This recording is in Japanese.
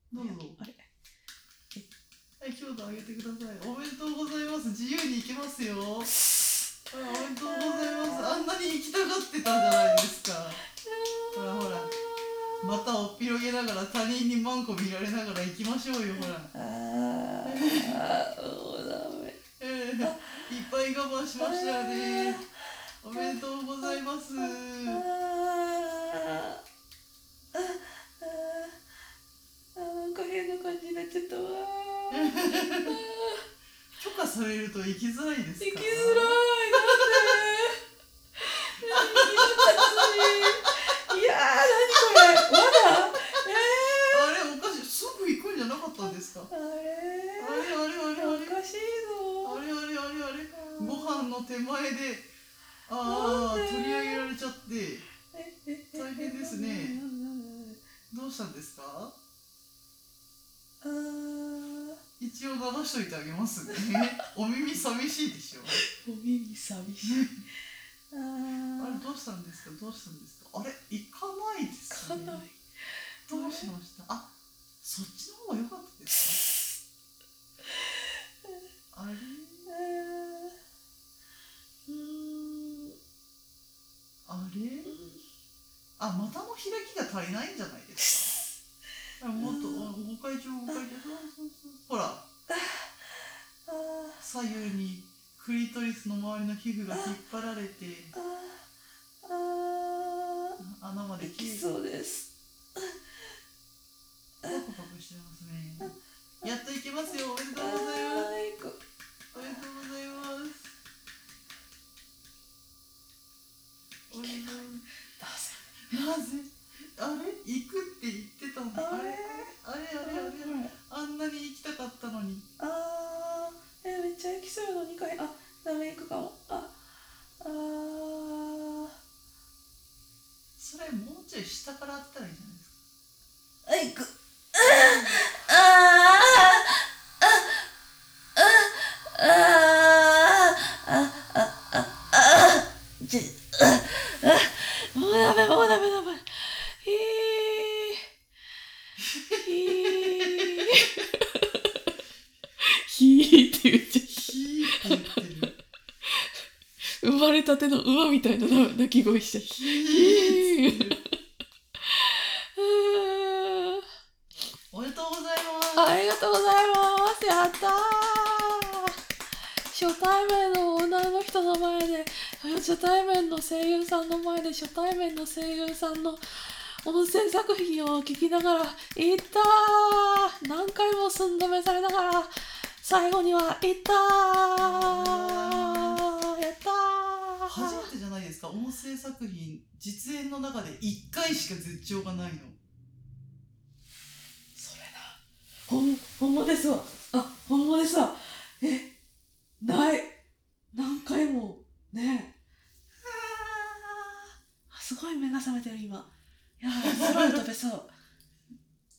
どうぞ。 あれ、 はい、今日とあげてください。おめでとうございます。自由に行けますよ。はい、おめでとうございます。あんなに行きたがってたじゃないですか。ほらほら、またおっぴろげながら他人にマンコ見られながら行きましょうよ。ほら。 もうダメ。 いっぱい我慢しましたよね。おめでとうございます。 なんか変な感じになっちゃったわ。 許可されると行きづらいですか？ 行きづらい。なんで？いやー、何これ。まだ？ あれおかしい。すぐ行くんじゃなかったんですか？ あれおかしいぞ。 あれご飯の手前で取り上げられちゃって大変ですね。どうしたんですか？一応流しといてあげますね。お耳寂しいでしょ。 お耳寂しい。 あれどうしたんですか？あれ行かないですね。どうしました？そっちの方が良かったですか？あれ股の開きが足りないんじゃないですか？もっとご会長ほら左右にクリトリスの周りの皮膚が引っ張られて穴まできそうです。 パクパクしてますね。やっといけますよ。おめでとうございます。おめでとうございます。なぜあれ行くって言ってたの？あれあんなに行きたかったのに。 めっちゃ行きそうの2回。ダメ、行くかも。 それもうちょい下から当てたらいいじゃないですか。 行く。もうダメ。ヒーって言っちゃった。生まれたての馬みたいな鳴き声しちゃった。 おめでとうございます。 ありがとうございます。やったー。初対面の女の人の前で、初対面の声優さんの前で、初対面の声優さんの音声作品を聞きながら、いったー。何回も寸止めされながら、最後には、いったー。やったー。 初めてじゃないですか。音声作品、実演の中で1回しか絶頂がないの。 それな。ほんまですわ。ほんまですわ。ない。何回も。ねえ。すごい目が覚めてる今。いやー、空を飛べそう。